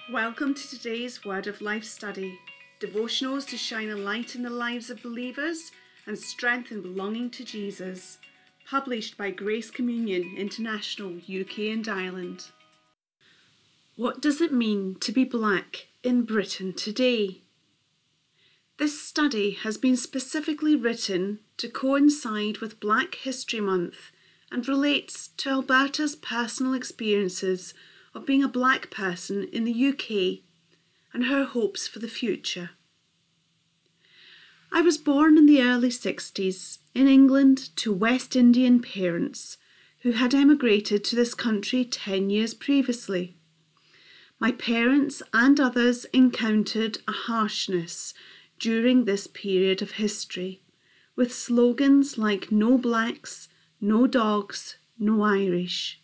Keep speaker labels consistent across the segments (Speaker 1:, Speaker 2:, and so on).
Speaker 1: Welcome to today's Word of Life study, devotionals to shine a light in the lives of believers and strengthen belonging to Jesus, published by Grace Communion International, UK and Ireland. What does it mean to be black in Britain today? This study has been specifically written to coincide with Black History Month and relates to Alberta's personal experiences of being a black person in the UK and her hopes for the future. I was born in the early 60s in England to West Indian parents who had emigrated to this country 10 years previously. My parents and others encountered a harshness during this period of history, with slogans like "No blacks, no dogs, no Irish."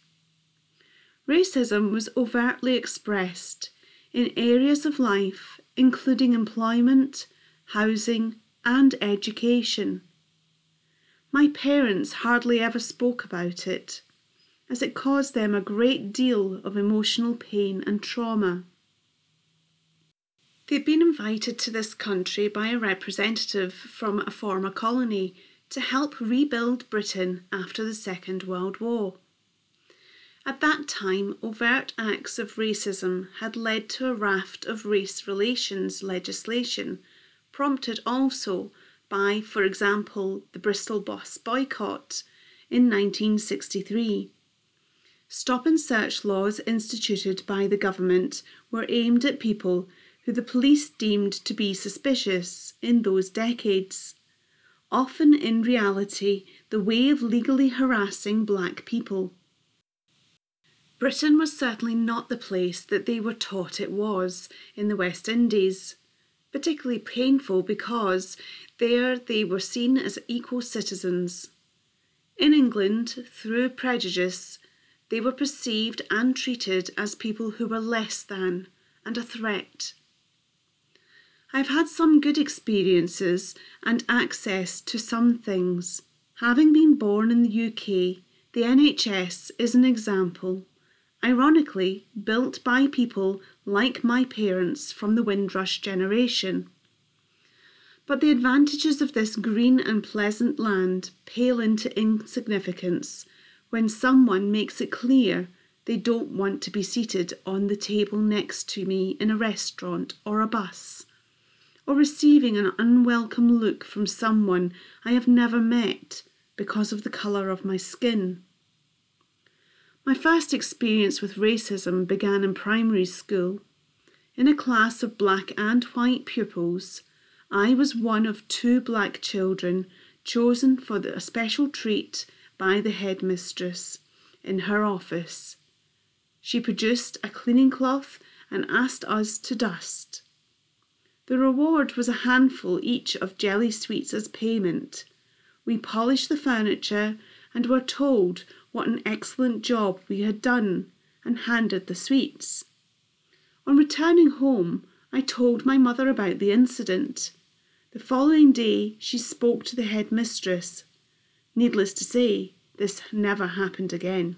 Speaker 1: Racism was overtly expressed in areas of life including employment, housing, and education. My parents hardly ever spoke about it, as it caused them a great deal of emotional pain and trauma. They'd been invited to this country by a representative from a former colony to help rebuild Britain after the Second World War. At that time, overt acts of racism had led to a raft of race relations legislation, prompted also by, for example, the Bristol bus boycott in 1963. Stop and search laws instituted by the government were aimed at people who the police deemed to be suspicious in those decades, often in reality the way of legally harassing black people. Britain was certainly not the place that they were taught it was in the West Indies, particularly painful because there they were seen as equal citizens. In England, through prejudice, they were perceived and treated as people who were less than and a threat. I've had some good experiences and access to some things. Having been born in the UK, the NHS is an example, ironically built by people like my parents from the Windrush generation. But the advantages of this green and pleasant land pale into insignificance when someone makes it clear they don't want to be seated on the table next to me in a restaurant or a bus, or receiving an unwelcome look from someone I have never met because of the colour of my skin. My first experience with racism began in primary school. In a class of black and white pupils, I was one of 2 black children chosen for a special treat by the headmistress in her office. She produced a cleaning cloth and asked us to dust. The reward was a handful each of jelly sweets as payment. We polished the furniture and were told what an excellent job we had done and handed the sweets. On returning home, I told my mother about the incident. The following day, she spoke to the headmistress. Needless to say, this never happened again.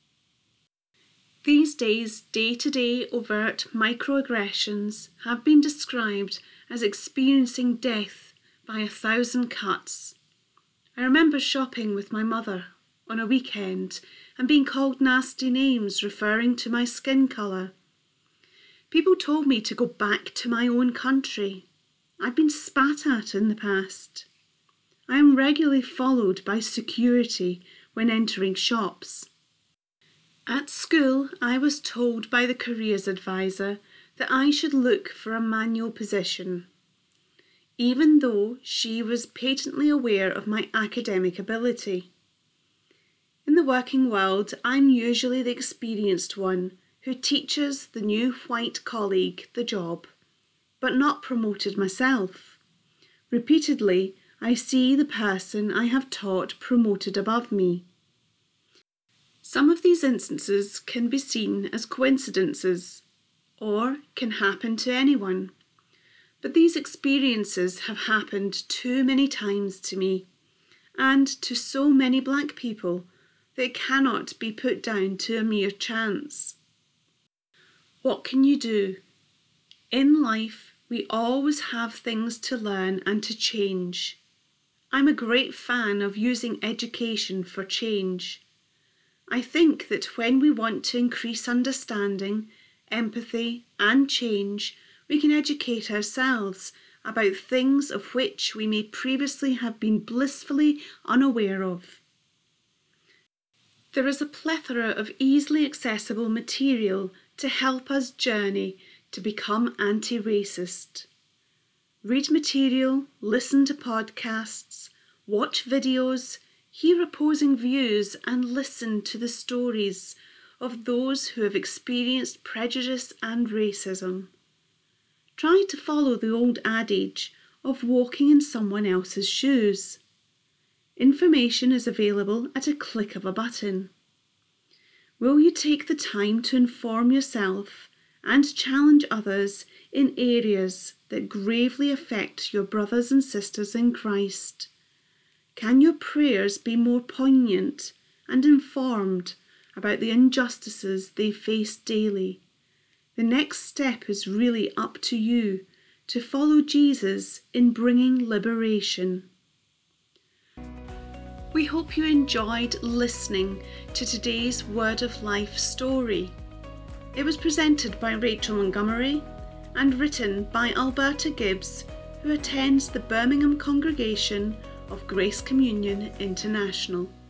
Speaker 1: These days, day-to-day overt microaggressions have been described as experiencing death by 1,000 cuts. I remember shopping with my mother on a weekend and being called nasty names referring to my skin colour. People told me to go back to my own country. I've been spat at in the past. I am regularly followed by security when entering shops. At school, I was told by the careers advisor that I should look for a manual position, even though she was patently aware of my academic ability. In the working world, I'm usually the experienced one who teaches the new white colleague the job, but not promoted myself. Repeatedly, I see the person I have taught promoted above me. Some of these instances can be seen as coincidences, or can happen to anyone. But these experiences have happened too many times to me, and to so many black people, that it cannot be put down to a mere chance. What can you do In life, we always have things to learn and to change. I'm a great fan of using education for change. I think that when we want to increase understanding, empathy, and change, we can educate ourselves about things of which we may previously have been blissfully unaware of. There is a plethora of easily accessible material to help us journey to become anti-racist. Read material, listen to podcasts, watch videos, hear opposing views, and listen to the stories of those who have experienced prejudice and racism. Try to follow the old adage of walking in someone else's shoes. Information is available at a click of a button. Will you take the time to inform yourself and challenge others in areas that gravely affect your brothers and sisters in Christ? Can your prayers be more poignant and informed about the injustices they face daily? The next step is really up to you to follow Jesus in bringing liberation. We hope you enjoyed listening to today's Word of Life story. It was presented by Rachel Montgomery and written by Alberta Gibbs, who attends the Birmingham congregation of Grace Communion International.